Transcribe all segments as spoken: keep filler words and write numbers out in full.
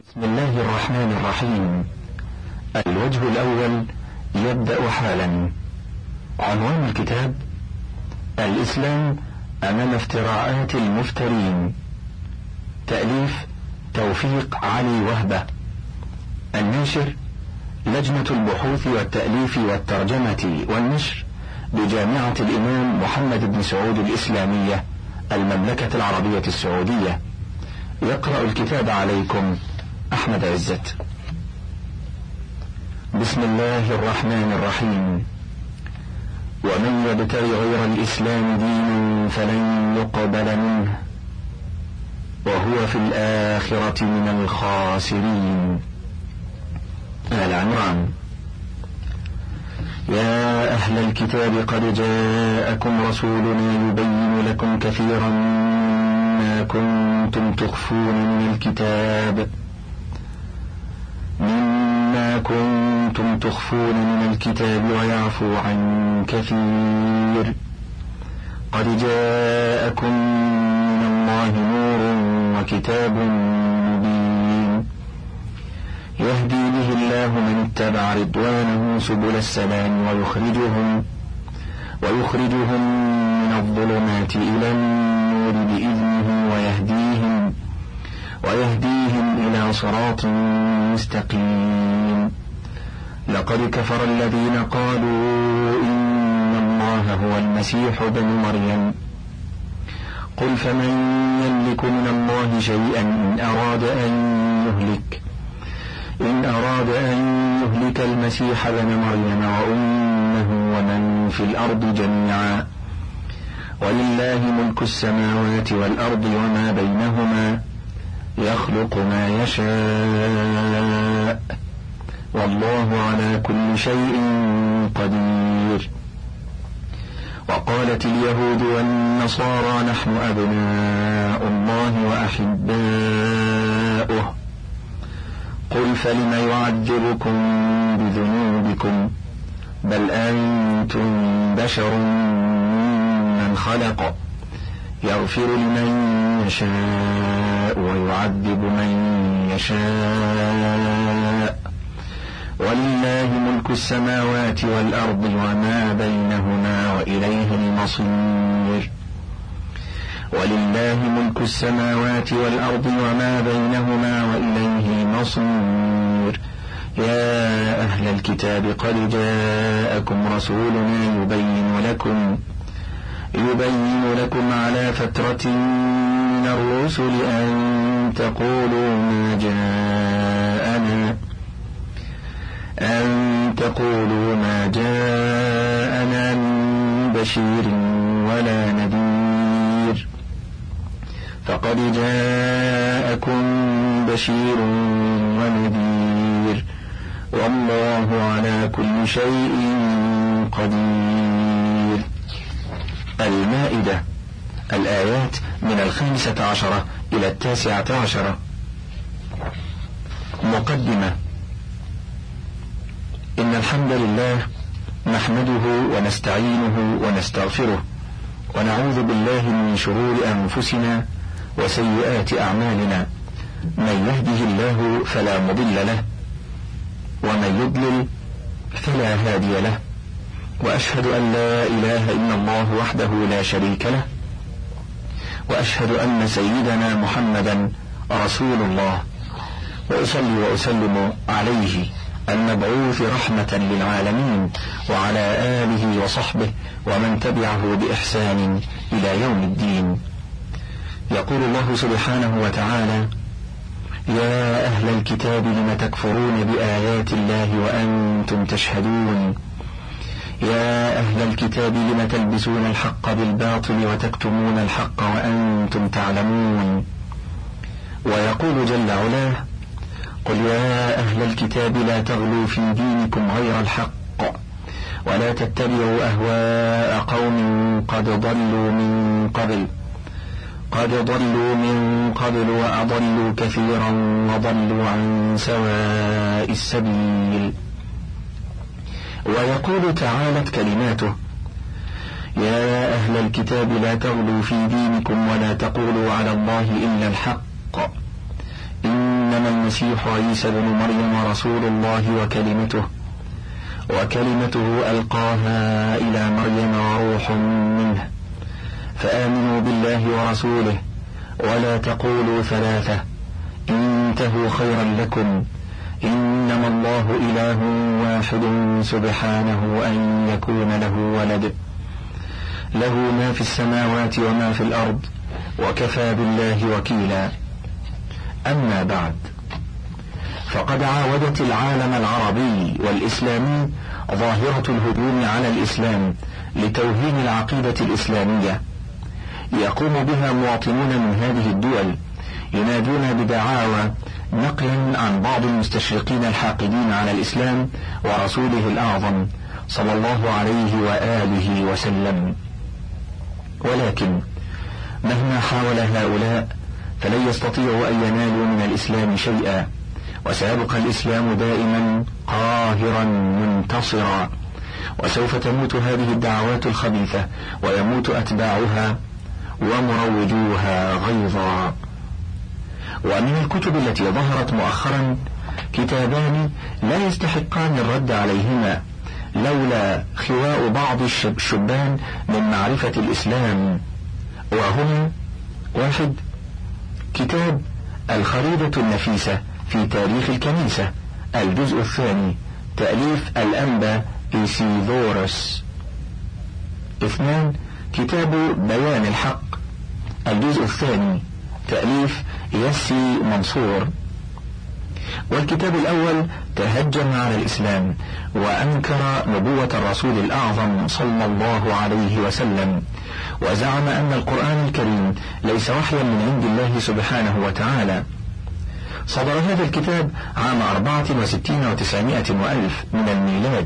بسم الله الرحمن الرحيم. الوجه الأول يبدأ حالا. عنوان الكتاب: الإسلام أمام افتراءات المفترين. تأليف توفيق علي وهبة. الناشر: لجنة البحوث والتأليف والترجمة والنشر بجامعة الإمام محمد بن سعود الإسلامية، المملكة العربية السعودية. يقرأ الكتاب عليكم أحمد عزت. بسم الله الرحمن الرحيم. ومن يبتغي غير الإسلام دينا فلن يقبل منه وهو في الآخرة من الخاسرين. آل عمران. يا أهل الكتاب قد جاءكم رسولنا يبين لكم كثيرا ما كنتم تخفون من الكتاب مما كنتم تخفون من الكتاب ويعفو عن كثير. قد جاءكم من الله نور وكتاب مبين يهدي به الله من اتبع رضوانه سبل السلام ويخرجهم ويخرجهم من الظلمات إلى النور بإذنه ويهديهم ويهديهم إلى صراط مستقيم. لقد كفر الذين قالوا إن الله هو المسيح ابن مريم. قل فمن يملك من الله شيئا إن أراد أن يهلك إن أراد أن يهلك المسيح ابن مريم وأمه ومن في الأرض جميعا. ولله ملك السماوات والأرض وما بينهما يخلق ما يشاء والله على كل شيء قدير. وقالت اليهود والنصارى نحن أبناء الله وأحباؤه. قل فلم يعذبكم بذنوبكم بل أنتم بشر من خلق يغفر لمن يشاء ويعذب من يشاء ولله ملك السماوات والأرض وما بينهما وإليه المصير. ولله ملك السماوات والأرض وما بينهما وإليه المصير. يا أهل الكتاب قد جاءكم رسولنا يبين لكم يبين لكم على فترة من الرسل أن تقولوا ما جاءنا أن تقولوا ما جاءنا من بشير ولا نذير فقد جاءكم بشير ونذير والله على كل شيء قدير. المائدة. الآيات من الخامسة عشرة إلى التاسعة عشرة. مقدمة. إن الحمد لله نحمده ونستعينه ونستغفره ونعوذ بالله من شرور أنفسنا وسيئات أعمالنا. من يهده الله فلا مضل له ومن يضلل فلا هادي له. وأشهد أن لا إله إلا الله وحده لا شريك له وأشهد أن سيدنا محمدا رسول الله. وأصلي وأسلم عليه المبعوث رحمة للعالمين وعلى آله وصحبه ومن تبعه بإحسان إلى يوم الدين. يقول الله سبحانه وتعالى: يا أهل الكتاب لم تكفرون بآيات الله وأنتم تشهدون يا أهل الكتاب لم تلبسون الحق بالباطل وتكتمون الحق وأنتم تعلمون. ويقول جل علاه: قل يا أهل الكتاب لا تغلوا في دينكم غير الحق ولا تتبعوا أهواء قوم قد ضلوا من قبل قد ضلوا من قبل وأضلوا كثيرا وضلوا عن سواء السبيل. ويقول تعالت كلماته: يا أهل الكتاب لا تغلوا في دينكم ولا تقولوا على الله إلا الحق إنما المسيح عيسى بن مريم رسول الله وكلمته وكلمته ألقاها إلى مريم وروح منه، فآمنوا بالله ورسوله ولا تقولوا ثلاثة انتهوا خيرا لكم، إنما الله إله واحد سبحانه أن يكون له ولد، له ما في السماوات وما في الأرض وكفى بالله وكيلا. أما بعد، فقد عاودت العالم العربي والإسلامي ظاهرة الهجوم على الإسلام لتوهين العقيدة الإسلامية، يقوم بها مواطنون من هذه الدول ينادون بدعاوى نقلا عن بعض المستشرقين الحاقدين على الإسلام ورسوله الأعظم صلى الله عليه وآله وسلم. ولكن مهما حاول هؤلاء فلن يستطيعوا أن ينالوا من الإسلام شيئا، وسيبقى الإسلام دائما قاهرا منتصرا، وسوف تموت هذه الدعوات الخبيثة ويموت أتباعها ومروجوها غيظا. ومن الكتب التي ظهرت مؤخرا كتابان لا يستحقان الرد عليهما لولا خواء بعض الشبان من معرفة الإسلام، وهما: واحد، كتاب الخريدة النفيسة في تاريخ الكنيسة الجزء الثاني تأليف الأنبا إيسيذوروس. اثنان، كتاب بيان الحق الجزء الثاني تأليف يسي منصور. والكتاب الأول تهجم على الإسلام وأنكر نبوة الرسول الأعظم صلى الله عليه وسلم، وزعم أن القرآن الكريم ليس وحيا من عند الله سبحانه وتعالى. صدر هذا الكتاب عام أربعة وستين وتسعمائة وألف من الميلاد،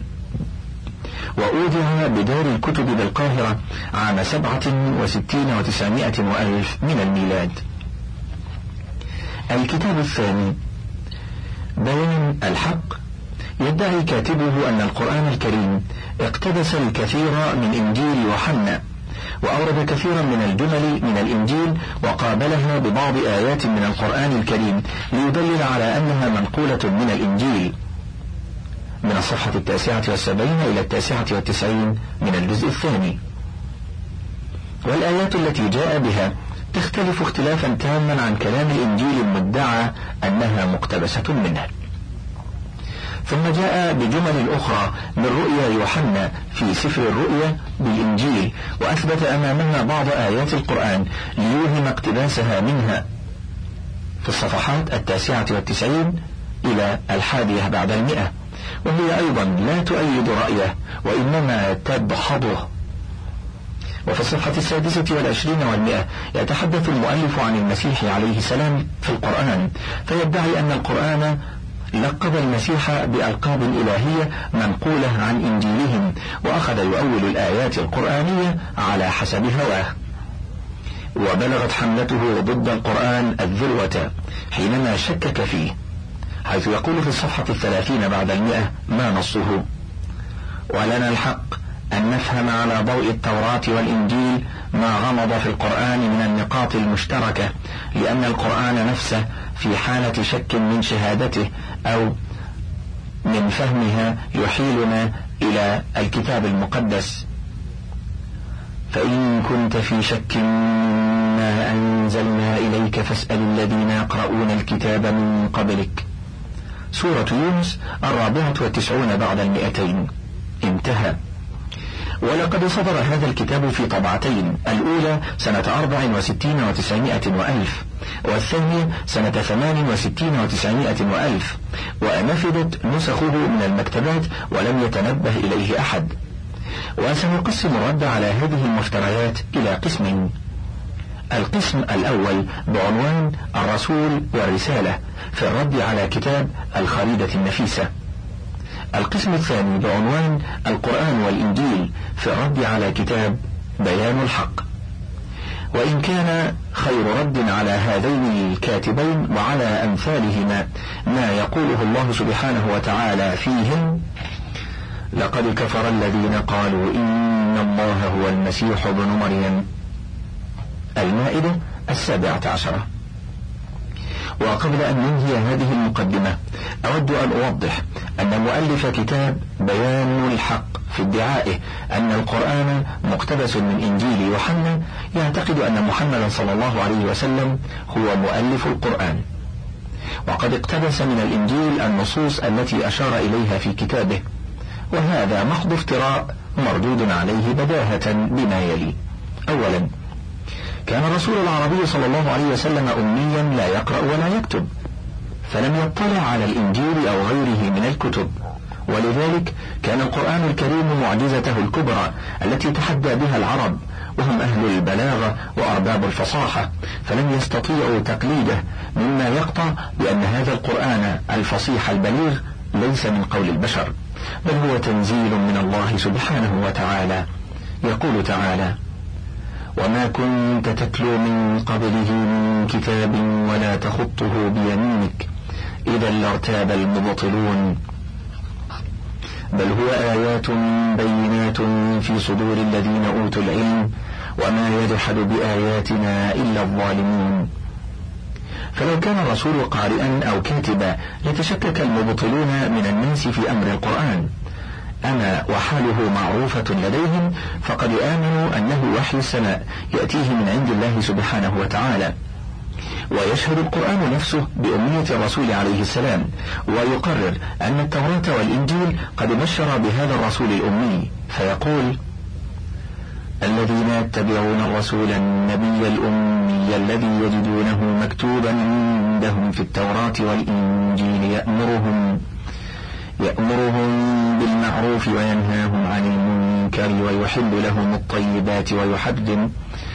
وأودع بدار الكتب بالقاهرة عام سبعة وستين وتسعمائة وألف من الميلاد. الكتاب الثاني بيان الحق يدعي كاتبه أن القرآن الكريم اقتبس الكثير من إنجيل يوحنا، وأورد كثيرا من الجمل من الإنجيل وقابلها ببعض آيات من القرآن الكريم ليدلل على أنها منقولة من الإنجيل، من الصفحة التاسعة والسبعين إلى التاسعة والتسعين من الجزء الثاني. والآيات التي جاء بها تختلف اختلافا تاما عن كلام الإنجيل المدعى أنها مقتبسة منه. ثم جاء بجمل أخرى من رؤيا يوحنا في سفر الرؤيا بالإنجيل، وأثبت أمامنا بعض آيات القرآن ليوهم اقتباسها منها في الصفحات التاسعة والتسعين إلى الحادية بعد المئة، وهي أيضا لا تؤيد رأيه وإنما تدحضه. وفي الصفحة السادسة والعشرين والمئة يتحدث المؤلف عن المسيح عليه السلام في القرآن، فيدعي أن القرآن لقب المسيح بألقاب إلهية منقولة عن إنجيلهم، وأخذ يؤول الآيات القرآنية على حسب هواه. وبلغت حملته ضد القرآن الذروة حينما شكك فيه، حيث يقول في الصفحة الثلاثين بعد المئة ما نصه: ولنا الحق أن نفهم على ضوء التوراة والإنجيل ما غمض في القرآن من النقاط المشتركة، لأن القرآن نفسه في حالة شك من شهادته أو من فهمها يحيلنا إلى الكتاب المقدس. فإن كنت في شك ما أنزلنا إليك فاسأل الذين يقرؤون الكتاب من قبلك. سورة يونس الرابعة والتسعون بعد المئتين. انتهى. ولقد صدر هذا الكتاب في طبعتين، الأولى سنة أربع وستين وتسعمائة وألف، والثانية سنة ثمان وستين وتسعمائة وألف، ونفذت نسخه من المكتبات ولم يتنبه إليه أحد. وسنقسم الرد على هذه المفتريات إلى قسمين: القسم الأول بعنوان الرسول والرسالة في الرد على كتاب الخريدة النفيسة. القسم الثاني بعنوان القرآن والإنجيل في الرد على كتاب بيان الحق. وإن كان خير رد على هذين الكاتبين وعلى أمثالهما ما يقوله الله سبحانه وتعالى فيهم: لقد كفر الذين قالوا إن الله هو المسيح ابن مريم. المائدة السابعة عشرة. وقبل أن ننهي هذه المقدمة أود أن أوضح أن مؤلف كتاب بيان الحق في ادعائه أن القرآن مقتبس من إنجيل يوحنا يعتقد أن محمدا صلى الله عليه وسلم هو مؤلف القرآن، وقد اقتبس من الإنجيل النصوص التي أشار إليها في كتابه، وهذا محض افتراء مردود عليه بداهة بما يلي. أولا، كان الرسول العربي صلى الله عليه وسلم أميا لا يقرأ ولا يكتب، فلم يطلع على الإنجيل أو غيره من الكتب، ولذلك كان القرآن الكريم معجزته الكبرى التي تحدى بها العرب، وهم أهل البلاغة وأرباب الفصاحة، فلم يستطيعوا تقليده، مما يقطع بأن هذا القرآن الفصيح البليغ ليس من قول البشر، بل هو تنزيل من الله سبحانه وتعالى. يقول تعالى: وما كنت تتلو من قبله من كتاب ولا تخطه بيمينك إذا لارتاب المبطلون بل هو آيات بينات في صدور الذين أوتوا العلم وما يجحد بآياتنا إلا الظالمون. فلو كان الرسول قارئا أو كاتبا لتشكك المبطلون من الناس في أمر القرآن، أما وحاله معروفة لديهم فقد آمنوا أنه وحي السماء يأتيه من عند الله سبحانه وتعالى. ويشهد القرآن نفسه بأمية الرسول عليه السلام، ويقرر أن التوراة والإنجيل قد بشر بهذا الرسول الأمي، فيقول: الذين يتبعون الرسول النبي الأمي الذي يجدونه مكتوبا عندهم في التوراة والإنجيل يأمرهم يأمرهم بالمعروف وينهاهم عن المنكر ويحل لهم الطيبات ويحرم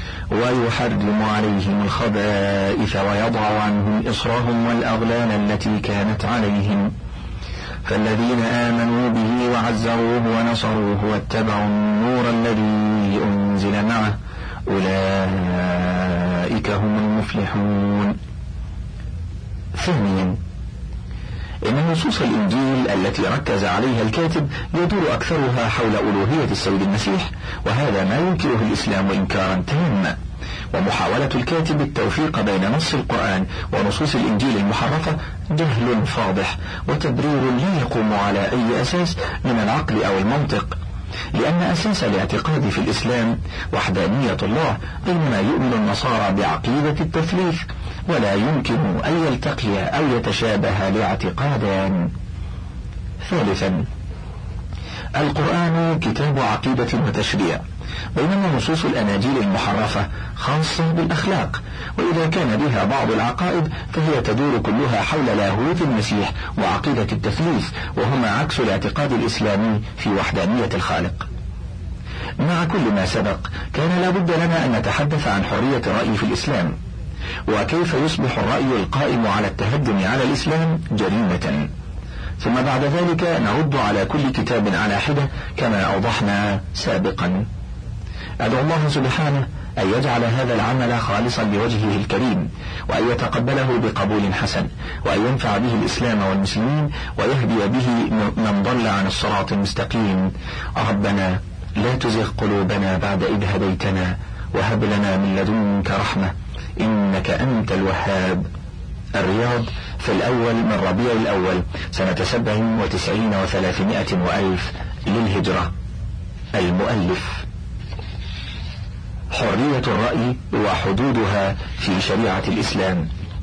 ويحرم عليهم الخبائث ويضع عنهم إصرهم والأغلال التي كانت عليهم. فالذين آمنوا به وعزروه ونصروه واتبعوا النور الذي أنزل معه أولئك هم المفلحون. ثانيا، إن نصوص الإنجيل التي ركز عليها الكاتب يدور أكثرها حول ألوهية السيد المسيح، وهذا ما ينكره الإسلام إنكارا تاما. ومحاولة الكاتب التوفيق بين نص القرآن ونصوص الإنجيل المحرفة جهل فاضح وتبرير لا يقوم على أي أساس من العقل أو المنطق، لأن أساس الاعتقاد في الإسلام وحدانية الله، بينما يؤمن النصارى بعقيدة التثليث، ولا يمكن أن يلتقي أو يتشابه لاعتقادان. ثالثا، القرآن كتاب عقيدة وتشريع، بينما نصوص الأناجيل المحرفة خاصة بالأخلاق، وإذا كان بها بعض العقائد فهي تدور كلها حول لاهوت المسيح وعقيدة التثليث، وهما عكس الاعتقاد الإسلامي في وحدانية الخالق. مع كل ما سبق، كان لا بد لنا أن نتحدث عن حرية الرأي في الإسلام، وكيف يصبح الرأي القائم على التهجم على الإسلام جريمة، ثم بعد ذلك نرد على كل كتاب على حدة كما أوضحنا سابقا. أدعو الله سبحانه أن يجعل هذا العمل خالصا لوجهه الكريم، وأن يتقبله بقبول حسن، وأن ينفع به الإسلام والمسلمين، ويهدي به من ضل عن الصراط المستقيم. ربنا لا تزغ قلوبنا بعد إذ هديتنا، وهب لنا من لدنك رحمة إنك أنت الوهاب. الرياض، في الأول من ربيع الأول سنة سبع وتسعين وثلاثمائة وألف للهجرة. المؤلف: حرية الرأي وحدودها في شريعة الإسلام.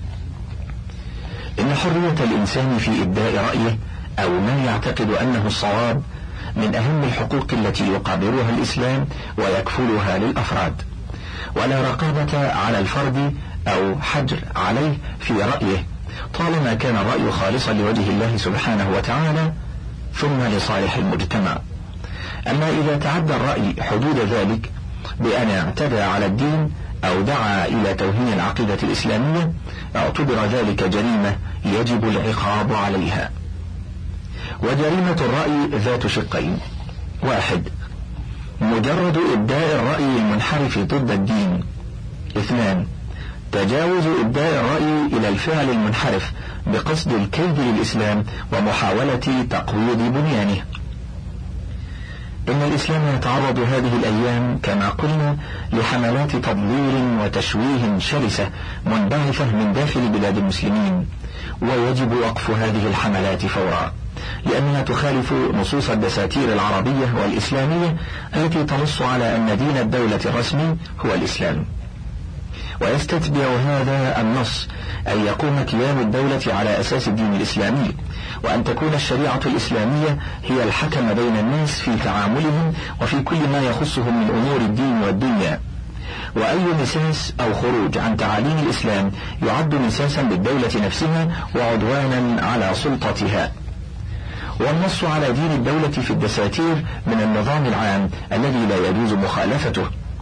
إن حرية الإنسان في إبداء رأيه أو ما يعتقد أنه الصواب من أهم الحقوق التي يقابلها الإسلام ويكفلها للأفراد، ولا رقابة على الفرد أو حجر عليه في رأيه، طالما كان الرأي خالصا لوجه الله سبحانه وتعالى ثم لصالح المجتمع. أما إذا تعدى الرأي حدود ذلك بأن اعتدى على الدين أو دعا إلى توهين العقيدة الإسلامية، اعتبر ذلك جريمة يجب العقاب عليها. وجريمة الرأي ذات شقين: واحد، مجرد إبداء الرأي المنحرف ضد الدين. اثنان، تجاوز إبداء الرأي إلى الفعل المنحرف بقصد الكيد للإسلام ومحاولة تقويض بنيانه. إن الإسلام يتعرض هذه الأيام كما قلنا لحملات تضليل وتشويه شرسة منبعثة من داخل بلاد المسلمين، ويجب وقف هذه الحملات فورا، لأنها تخالف نصوص الدساتير العربية والإسلامية التي تنص على أن دين الدولة الرسمي هو الإسلام. ويستتبع هذا النص أن يقوم كيان الدولة على أساس الدين الإسلامي، وأن تكون الشريعة الإسلامية هي الحكم بين الناس في تعاملهم وفي كل ما يخصهم من أمور الدين والدنيا. وأي مساس أو خروج عن تعاليم الإسلام يعد مساسا بالدولة نفسها وعدوانا على سلطتها. والنص على دين الدولة في الدساتير من النظام العام الذي لا يجوز مخالفته،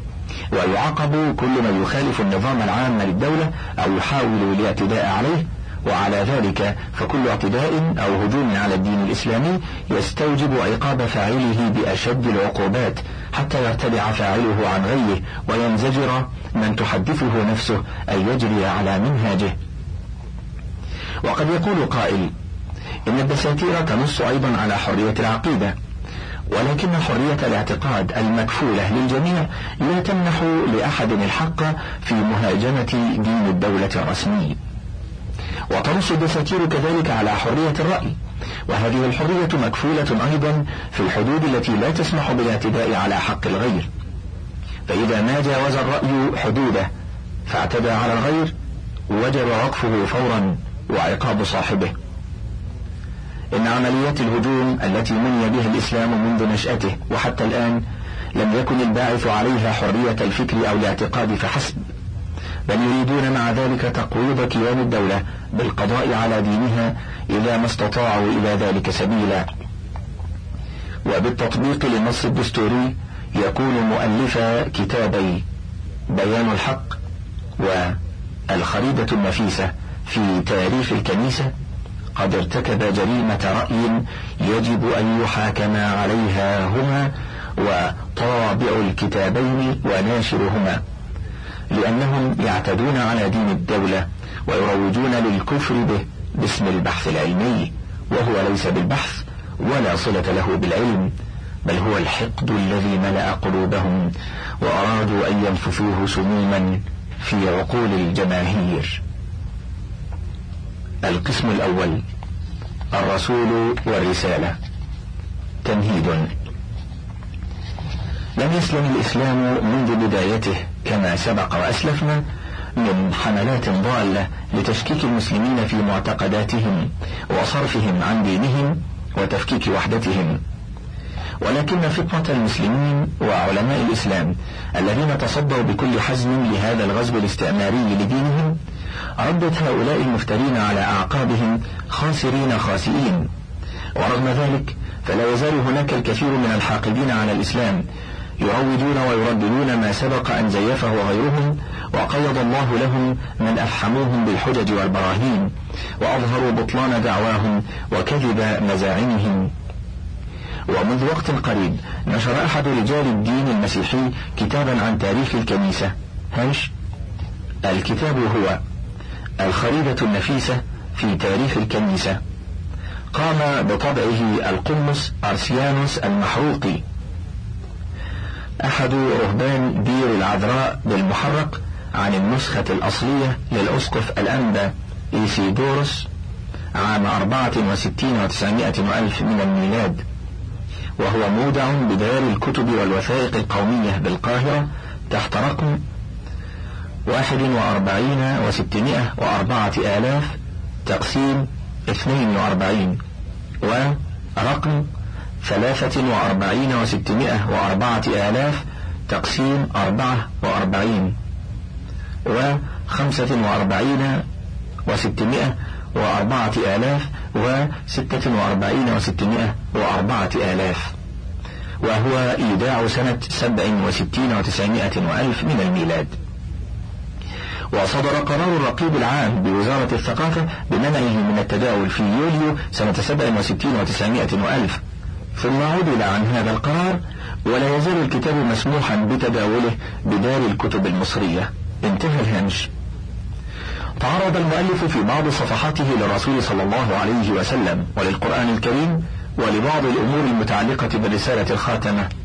ويعاقب كل من يخالف النظام العام للدولة أو يحاول الاعتداء عليه، وعلى ذلك فكل اعتداء أو هجوم على الدين الإسلامي يستوجب عقاب فاعله بأشد العقوبات حتى يرتدع فاعله عن غيه وينزجر من تحدثه نفسه أن يجري على منهاجه. وقد يقول قائل إن الدساتير تنص أيضا على حرية العقيدة، ولكن حرية الاعتقاد المكفولة للجميع لا تمنح لأحد الحق في مهاجمة دين الدولة الرسمي. وتنص الدساتير كذلك على حرية الرأي، وهذه الحرية مكفولة أيضا في الحدود التي لا تسمح بالاعتداء على حق الغير. فإذا ما جاوز الرأي حدوده فاعتدى على الغير وجب وقفه فورا وعقاب صاحبه. إن عمليات الهجوم التي مني بها الإسلام منذ نشأته وحتى الآن لم يكن الباعث عليها حرية الفكر أو الاعتقاد فحسب، بل يريدون مع ذلك تقويض كيان الدولة بالقضاء على دينها إذا ما استطاعوا إلى ذلك سبيلا. وبالتطبيق للنص الدستوري يكون مؤلف كتابي بيان الحق والخريدة النفيسة في تاريخ الكنيسة قد ارتكب جريمة رأي يجب أن يحاكم عليها هما وطابع الكتابين وناشرهما، لأنهم يعتدون على دين الدولة ويروجون للكفر به باسم البحث العلمي، وهو ليس بالبحث ولا صلة له بالعلم، بل هو الحقد الذي ملأ قلوبهم وأرادوا أن ينفثوه سموما في عقول الجماهير. القسم الأول: الرسول والرسالة. تمهيد. لم يسلم الإسلام منذ بدايته كما سبق وأسلفنا من حملات ضالة لتشكيك المسلمين في معتقداتهم وصرفهم عن دينهم وتفكيك وحدتهم، ولكن فطنة المسلمين وعلماء الإسلام الذين تصدوا بكل حزم لهذا الغزو الاستعماري لدينهم ردت هؤلاء المفترين على أعقابهم خاسرين خاسئين. ورغم ذلك فلا يزال هناك الكثير من الحاقدين على الإسلام يروجون ويرددون ما سبق أن زيفه غيرهم وقيض الله لهم من أفحموهم بالحجج والبراهين وأظهروا بطلان دعواهم وكذب مزاعمهم. ومنذ وقت قريب نشر أحد رجال الدين المسيحي كتابا عن تاريخ الكنيسة هنش. الكتاب هو الخريدة النفيسة في تاريخ الكنيسة، قام بطبعه القمص أرسيانوس المحروقي أحد رهبان دير العذراء بالمحرق عن النسخة الأصلية للأسقف الأنبا إيسيدوروس عام أربعة وستين وتسعمائة وألف من الميلاد، وهو مودع بدار الكتب والوثائق القومية بالقاهرة تحت رقم واحد وأربعين وستمائة وأربعة آلاف تقسيم اثنين وأربعين، ورقم ثلاثة وأربعين وستمائة وأربعة آلاف تقسيم أربعة وأربعين، وخمسة وأربعين وستمائة وأربعة آلاف وستة وأربعين وستمائة وأربعة آلاف، وهو إيداع سنة سبع وستين وتسعمائة وألف من الميلاد. وصدر قرار الرقيب العام بوزارة الثقافة بمنعه من التداول في يوليو سنة سبع وستين وتسعمائة وألف، ثم عدل عن هذا القرار ولا يزال الكتاب مسموحا بتداوله بدار الكتب المصرية. انتهى الهامش. تعرض المؤلف في بعض صفحاته للرسول صلى الله عليه وسلم وللقرآن الكريم ولبعض الأمور المتعلقة بالرسالة الخاتمة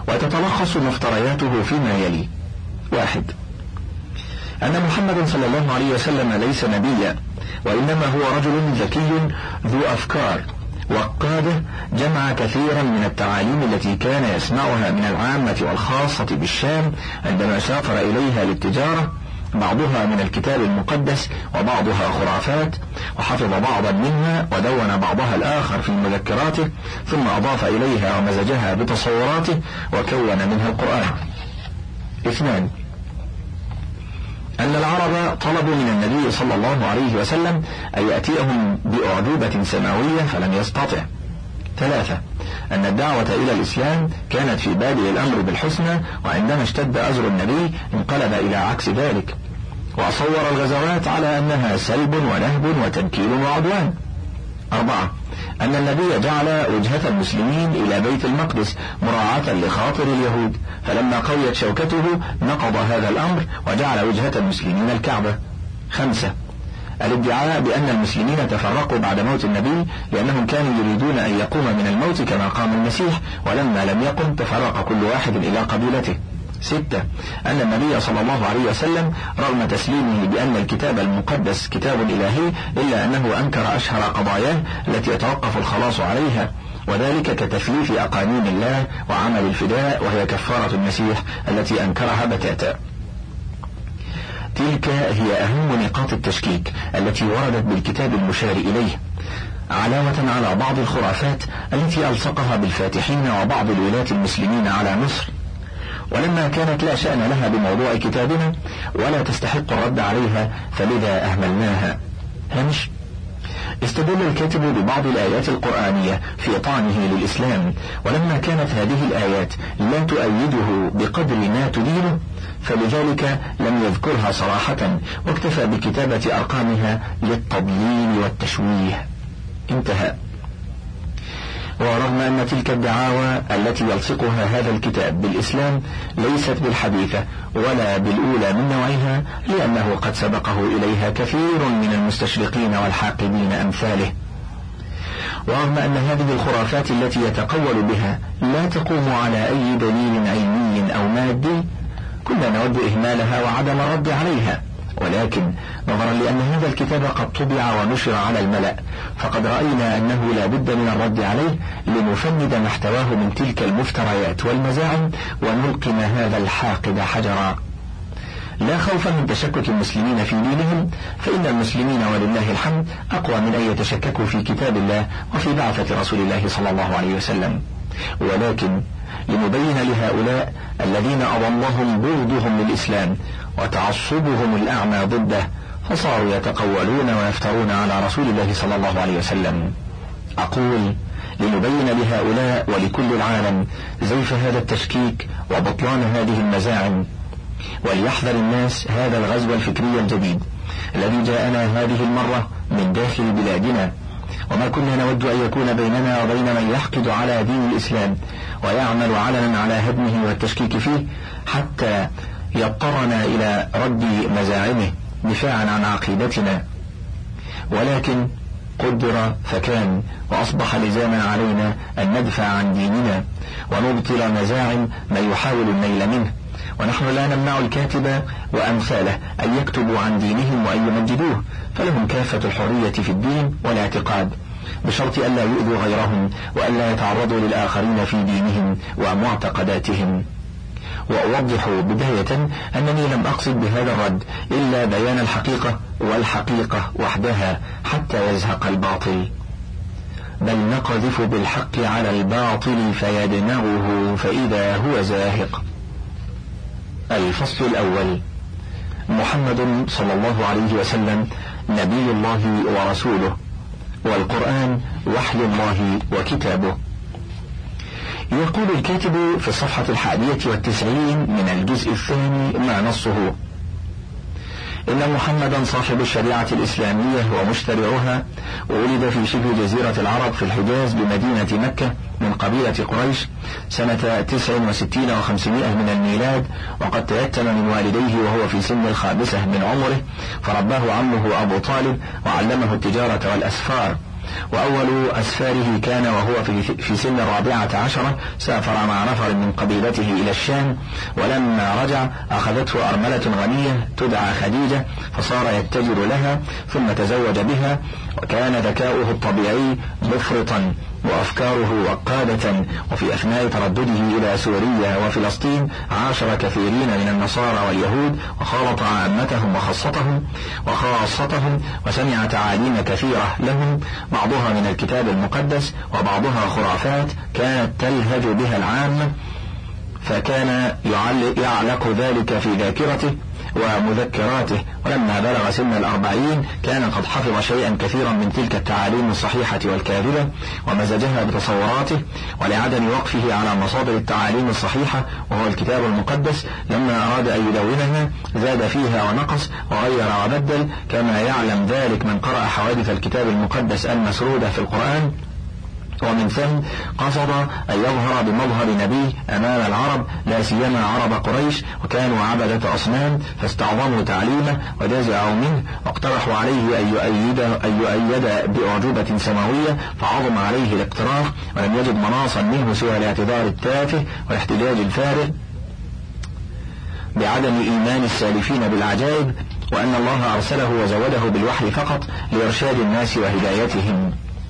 وتتلخص مفترياته فيما يلي: واحد، أن محمد صلى الله عليه وسلم ليس نبيا، وإنما هو رجل ذكي ذو أفكار وقاده، جمع كثيرا من التعاليم التي كان يسمعها من العامة والخاصة بالشام عندما سافر إليها للتجارة، بعضها من الكتاب المقدس وبعضها خرافات، وحفظ بعضا منها ودون بعضها الآخر في مذكراته، ثم أضاف إليها ومزجها بتصوراته وكون منها القرآن. اثنان، أن العرب طلبوا من النبي صلى الله عليه وسلم أن يأتيهم بأعجوبة سماوية فلم يستطع. ثلاثة، أن الدعوة إلى الإسلام كانت في بادئ الأمر بالحسنى، وعندما اشتد أزر النبي انقلب إلى عكس ذلك، وصور الغزوات على أنها سلب ونهب وتنكيل وعدوان. أربعة، أن النبي جعل وجهة المسلمين إلى بيت المقدس مراعاة لخاطر اليهود، فلما قويت شوكته نقض هذا الأمر وجعل وجهة المسلمين الكعبة. خمسة، الادعاء بأن المسلمين تفرقوا بعد موت النبي لأنهم كانوا يريدون أن يقوم من الموت كما قام المسيح، ولما لم يقم تفرق كل واحد إلى قبيلته. ستة، أن النبي صلى الله عليه وسلم رغم تسليمه بأن الكتاب المقدس كتاب إلهي إلا أنه أنكر أشهر قضاياه التي يتوقف الخلاص عليها، وذلك كتثليث أقانيم الله وعمل الفداء، وهي كفارة المسيح التي أنكرها بتاتا. تلك هي أهم نقاط التشكيك التي وردت بالكتاب المشار إليه، علاوة على بعض الخرافات التي ألصقها بالفاتحين وبعض الولاة المسلمين على مصر، ولما كانت لا شأن لها بموضوع كتابنا ولا تستحق الرد عليها فلذا أهملناها. هامش: استدل الكاتب ببعض الآيات القرآنية في طعنه للإسلام، ولما كانت هذه الآيات لا تؤيده بقدر ما تدينه فلذلك لم يذكرها صراحة، واكتفى بكتابة أرقامها للتضليل والتشويه. انتهى. ورغم أن تلك الدعاوى التي يلصقها هذا الكتاب بالإسلام ليست بالحديثة ولا بالأولى من نوعها، لأنه قد سبقه إليها كثير من المستشرقين والحاقدين أمثاله، ورغم أن هذه الخرافات التي يتقول بها لا تقوم على أي دليل علمي أو مادي، كنا نود إهمالها وعدم الرد عليها، ولكن نظرا لأن هذا الكتاب قد طبع ونشر على الملأ فقد رأينا أنه لا بد من الرد عليه لنفند محتواه من تلك المفتريات والمزاعم ونلقم هذا الحاقد حجرا. لا خوفا من تشكك المسلمين في دينهم، فإن المسلمين ولله الحمد أقوى من أن يتشككوا في كتاب الله وفي بعثة رسول الله صلى الله عليه وسلم، ولكن لنبين لهؤلاء الذين أضلهم بغضهم للإسلام وتعصبهم الأعمى ضده فصاروا يتقولون ويفترون على رسول الله صلى الله عليه وسلم. أقول لنبين لهؤلاء ولكل العالم زيف هذا التشكيك وبطلان هذه المزاعم، وليحذر الناس هذا الغزو الفكري الجديد الذي جاءنا هذه المرة من داخل بلادنا، وما كنا نود أن يكون بيننا وبين من يحقد على دين الإسلام ويعمل علنا على هدمه والتشكيك فيه حتى يضطرنا إلى رد مزاعمه دفاعا عن عقيدتنا، ولكن قدر فكان، وأصبح لزاما علينا أن ندفع عن ديننا ونبطل مزاعم من يحاول النيل منه، ونحن لا نمنع الكاتب وأمثاله أن يكتبوا عن دينهم وأن يمجدوه، فلهم كافة الحرية في الدين والاعتقاد بشرط ألا يؤذوا غيرهم وألا يتعرضوا للآخرين في دينهم ومعتقداتهم. وأوضح بداية أنني لم أقصد بهذا الرد إلا بيان الحقيقة والحقيقة وحدها حتى يزهق الباطل، بل نقذف بالحق على الباطل فيدمغه فإذا هو زاهق. الفصل الأول: محمد صلى الله عليه وسلم نبي الله ورسوله، والقرآن وحي الله وكتابه. يقول الكاتب في الصفحة الحادية والتسعين من الجزء الثاني ما نصه: إن محمدا صاحب الشريعة الإسلامية ومشترعها ولد في شبه جزيرة العرب في الحجاز بمدينة مكة من قبيلة قريش سنة تسع وستين وخمسمائة من الميلاد، وقد تيتم من والديه وهو في سن الخامسة من عمره، فرباه عمه أبو طالب وعلمه التجارة والأسفار، وأول أسفاره كان وهو في سن الرابعة عشرة سافر مع نفر من قبيلته إلى الشام، ولما رجع أخذته أرملة غنية تدعى خديجة فصار يتجر لها ثم تزوج بها، وكان ذكاؤه الطبيعي مفرطا وأفكاره وقادة، وفي أثناء تردده إلى سوريا وفلسطين عاشر كثيرين من النصارى واليهود وخالط عامتهم وخاصتهم وخاصتهم وسمع تعاليم كثيرة لهم، بعضها من الكتاب المقدس وبعضها خرافات كانت تلهج بها العامة، فكان يعلق ذلك في ذاكرته ومذكراته، ولما بلغ سن الأربعين كان قد حفظ شيئا كثيرا من تلك التعاليم الصحيحة والكاذبة ومزجها بتصوراته. ولعدم وقفه على مصادر التعاليم الصحيحة وهو الكتاب المقدس لما أراد أن يدونها زاد فيها ونقص وغير وبدل، كما يعلم ذلك من قرأ حوادث الكتاب المقدس المسرودة في القرآن، ومن ثم قصد أن يظهر بمظهر نبي أمام العرب لا سيما عرب قريش، وكانوا عبدة أصنام فاستعظموا تعليمه وجازعوا منه واقترحوا عليه أن يؤيد, أن يؤيد بأعجوبة سماوية، فعظم عليه الاقتراح ولم يجد مناصا منه سوى الاعتذار التافه والاحتجاج الفارغ بعدم إيمان السالفين بالعجائب، وأن الله أرسله وزوده بالوحي فقط لإرشاد الناس وهدايتهم.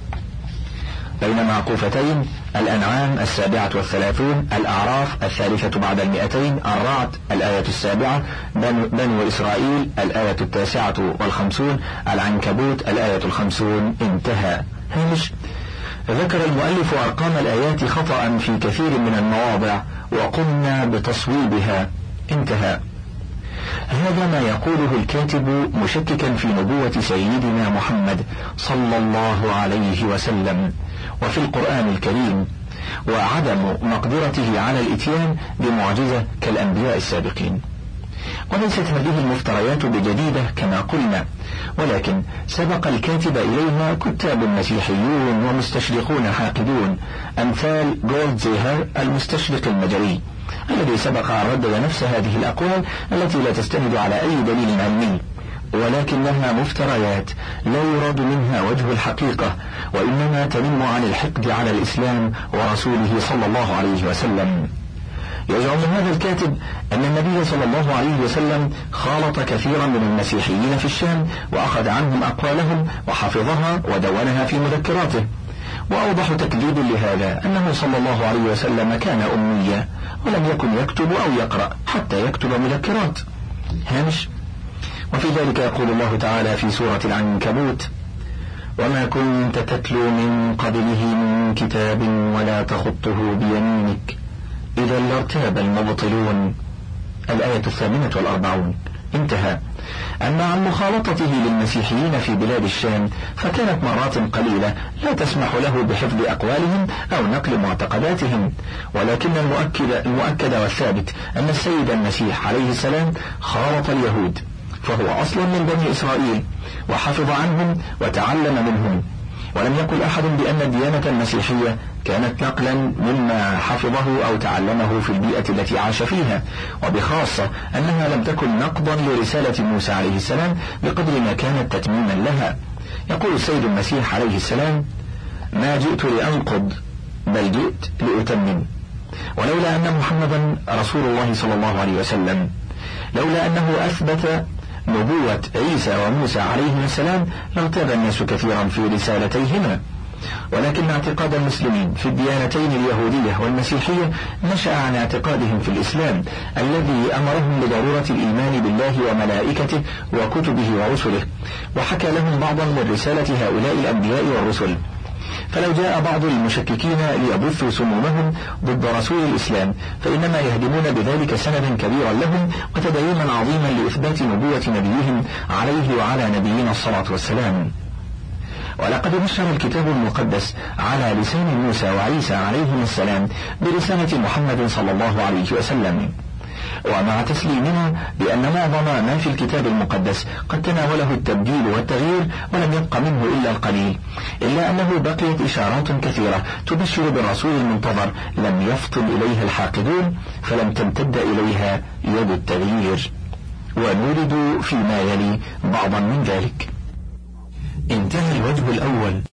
بين معقوفتين: الأنعام السابعة والثلاثون، الأعراف الثالثة بعد المئتين، الرعد الآية السابعة، بنو إسرائيل الآية التاسعة والخمسون، العنكبوت الآية الخمسون. انتهى. هامش: ذكر المؤلف أرقام الآيات خطأ في كثير من المواضع وقمنا بتصويبها. انتهى. هذا ما يقوله الكاتب مشككا في نبوة سيدنا محمد صلى الله عليه وسلم وفي القرآن الكريم، وعدم مقدرته على الإتيان بمعجزة كالأنبياء السابقين. وليست هذه المفتريات بجديدة كما قلنا، ولكن سبق الكاتب إليها كتاب مسيحيون ومستشرقون حاقدون أمثال جولدزيهر المستشرق المجري الذي سبق أن ردد نفس هذه الأقوال التي لا تستند على أي دليل علمي، ولكنها مفتريات لا يراد منها وجه الحقيقة، وإنما تنم عن الحقد على الإسلام ورسوله صلى الله عليه وسلم. يزعم هذا الكاتب أن النبي صلى الله عليه وسلم خالط كثيرا من المسيحيين في الشام وأخذ عنهم أقوالهم وحفظها ودونها في مذكراته، وأوضح تكذيب لهذا أنه صلى الله عليه وسلم كان أميا ولم يكن يكتب أو يقرأ حتى يكتب مذكرات. هامش: وفي ذلك يقول الله تعالى في سورة العنكبوت: وما كنت تتلو من قبله من كتاب ولا تخطه بيمينك إذا لارتاب المبطلون. الآية الثامنة والأربعون. انتهى. أما عن مخالطته للمسيحيين في بلاد الشام فكانت مرات قليلة لا تسمح له بحفظ أقوالهم أو نقل معتقداتهم، ولكن المؤكد, المؤكد والثابت أن السيد المسيح عليه السلام خالط اليهود، فهو أصلا من بني إسرائيل وحفظ عنهم وتعلم منهم، ولم يقل أحد بأن الديانة المسيحية كانت نقلا مما حفظه أو تعلمه في البيئة التي عاش فيها، وبخاصة أنها لم تكن نقضا لرسالة موسى عليه السلام بقدر ما كانت تتميما لها. يقول السيد المسيح عليه السلام: ما جئت لأنقض بل جئت لأتمم. ولولا أن محمدا رسول الله صلى الله عليه وسلم، لولا أنه أثبت نبوة عيسى وموسى عليهما السلام لارتاب الناس كثيرا في رسالتيهما، ولكن اعتقاد المسلمين في الديانتين اليهودية والمسيحية نشأ عن اعتقادهم في الإسلام الذي أمرهم بضرورة الإيمان بالله وملائكته وكتبه ورسله، وحكى لهم بعضا من رسالة هؤلاء الأنبياء والرسل. فلو جاء بعض المشككين ليبثوا سمومهم ضد رسول الإسلام فإنما يهدمون بذلك سندا كبيرا لهم وتدينا عظيما لإثبات نبوة نبيهم عليه وعلى نبينا الصلاة والسلام. ولقد بشر الكتاب المقدس على لسان موسى وعيسى عليهما السلام برسالة محمد صلى الله عليه وسلم، ومع تسليمنا بأن معظم ما في الكتاب المقدس قد تناوله التبديل والتغيير ولم يبق منه إلا القليل، إلا أنه بقيت إشارات كثيرة تبشر بالرسول المنتظر لم يفطن إليها الحاقدون فلم تمتد إليها يد التغيير، ونورد فيما يلي بعضا من ذلك. انتهى الوجه الأول.